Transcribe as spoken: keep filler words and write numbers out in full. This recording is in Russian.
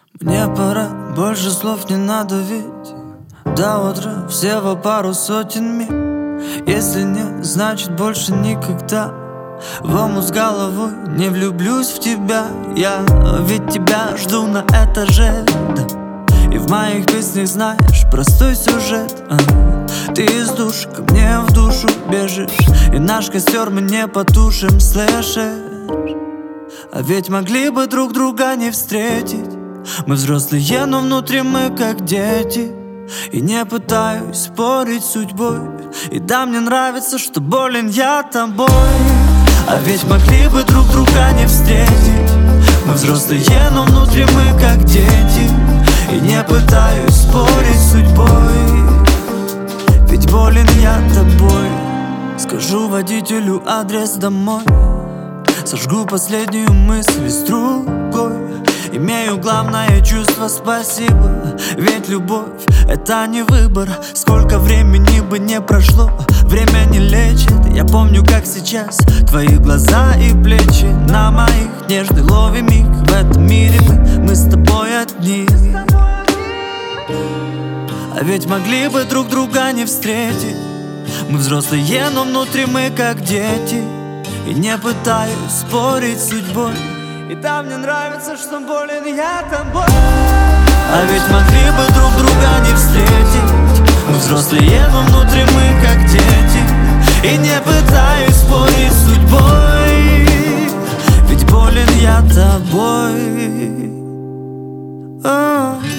Мне пора, больше слов не надо, ведь до утра всего пару сотен миль. Если нет, значит больше никогда в омут с головой не влюблюсь в тебя. Я ведь тебя жду на этаже, да. И в моих песнях знаешь простой сюжет, а. Ты из душ ко мне в душу бежишь, и наш костер мы не потушим, слышишь? А ведь могли бы друг друга не встретить. Мы взрослые, но внутри мы как дети. И не пытаюсь спорить с судьбой. И да, мне нравится, что болен я тобой. А ведь могли бы друг друга не встретить. Мы взрослые, но внутри мы как дети. И не пытаюсь спорить с судьбой. Ведь болен я тобой. Скажу водителю адрес домой. Сожгу последнюю мысль с другой. Имею главное чувство спасибо. Ведь любовь — это не выбор. Сколько времени бы не прошло, время не лечит. Я помню, как сейчас твои глаза и плечи на моих нежный ловим миг. В этом мире мы, мы с тобой одни. А ведь могли бы друг друга не встретить. Мы взрослые, но внутри мы как дети. И не пытаюсь спорить с судьбой. И да, мне нравится, что болен я тобой. А ведь могли бы друг друга не встретить. Мы взрослые, но внутри мы как дети. И не пытаюсь спорить с судьбой. Ведь болен я тобой. А-а-а.